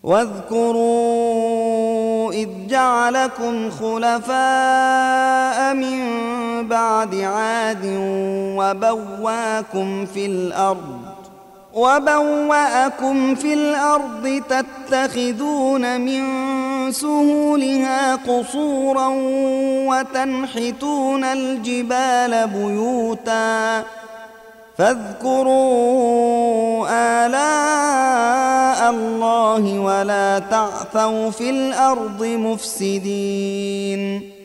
واذكروا إذ جعلكم خلفاء من بعد عاد وبوأكم في الأرض تتخذون من سهولها قصورا وتنحتون الجبال بيوتا فاذكروا آلاء الله ولا تعثوا في الأرض مفسدين